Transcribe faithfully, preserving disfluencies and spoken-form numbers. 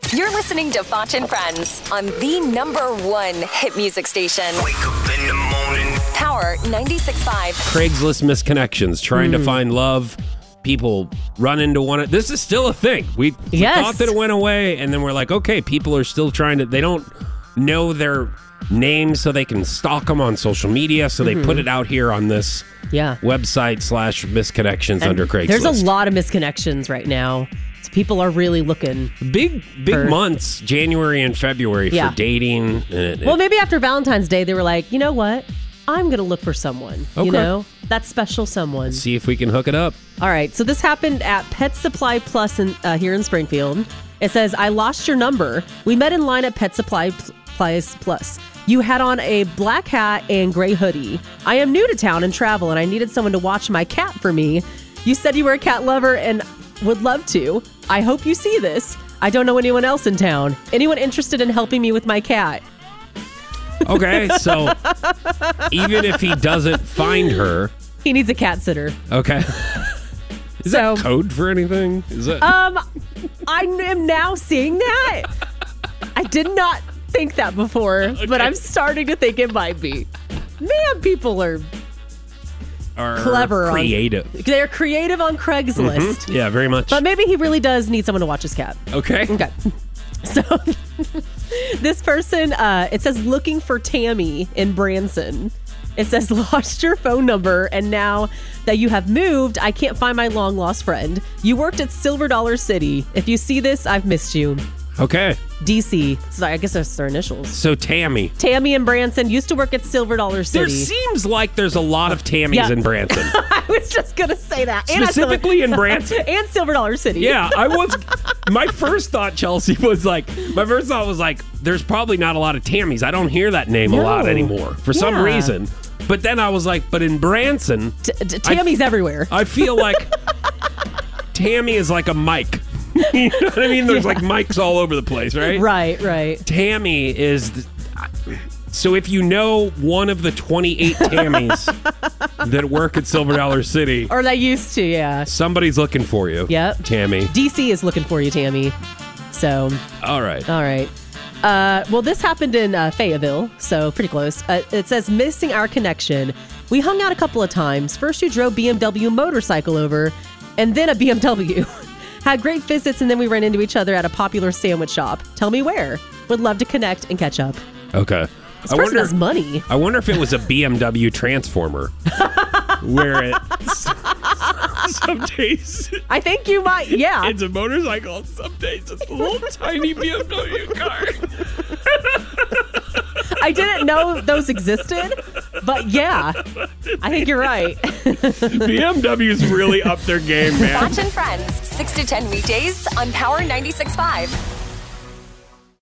You're listening to Foch and Friends on the number one hit music station. Wake up in the morning. Power ninety-six point five. Craigslist misconnections, trying mm. to find love. People run into one. This is still a thing. We, we yes. thought that it went away, and then we're like, okay, people are still trying to, they don't know their names, so they can stalk them on social media, so mm-hmm. they put it out here on this yeah. website slash misconnections and under Craigslist. There's a lot of misconnections right now. So people are really looking. Big, big for, months, January and February yeah. for dating. And, well, maybe after Valentine's Day, they were like, you know what? I'm going to look for someone, okay. you know, that special someone. Let's see if we can hook it up. All right. So this happened at Pet Supply Plus in, uh, here in Springfield. It says, I lost your number. We met in line at Pet Supply Plus. You had on a black hat and gray hoodie. I am new to town and travel, and I needed someone to watch my cat for me. You said you were a cat lover and would love to. I hope you see this. I don't know anyone else in town. Anyone interested in helping me with my cat? Okay, so even if he doesn't find her, he needs a cat sitter. Okay. Is so, that code for anything? Is that Um I am now seeing that. I did not think that before, okay. but I'm starting to think it might be. Man, people are are clever. Creative. On, they're creative on Craigslist. Mm-hmm. Yeah, very much. But maybe he really does need someone to watch his cat. Okay. Okay. So this person, uh, it says looking for Tammy in Branson. It says lost your phone number, and now that you have moved, I can't find my long lost friend. You worked at Silver Dollar City. If you see this, I've missed you. Okay. D C. So I guess that's their initials. So Tammy. Tammy and Branson used to work at Silver Dollar City. There seems like there's a lot of Tammys yeah. in Branson. I was just going to say that. Specifically in Branson. And Silver Dollar City. Yeah, I was... My first thought, Chelsea, was like... My first thought was like, there's probably not a lot of Tammys. I don't hear that name no. a lot anymore for yeah. some reason. But then I was like, but in Branson... T- t- Tammy's I, everywhere. I feel like Tammy is like a Mike. You know what I mean? There's yeah. like mics all over the place, right? Right, right. Tammy is... The, so if you know one of the twenty-eight Tammys that work at Silver Dollar City... Or that used to, yeah. Somebody's looking for you. Yep. Tammy. D C is looking for you, Tammy. So... All right. All right. Uh, well, this happened in uh, Fayetteville, so pretty close. Uh, it says, missing our connection. We hung out a couple of times. First you drove B M W motorcycle over, and then a B M W. Had great visits, and then we ran into each other at a popular sandwich shop. Tell me where. Would love to connect and catch up. Okay. This I person wonder, has money. I wonder if it was a B M W Transformer. Where it... Some days... I think you might, yeah. It's a motorcycle. Some days it's a little tiny B M W car. I didn't know those existed, but yeah, I think you're right. B M W's really up their game, man. Foch and Friends, six to ten weekdays on Power ninety-six point five.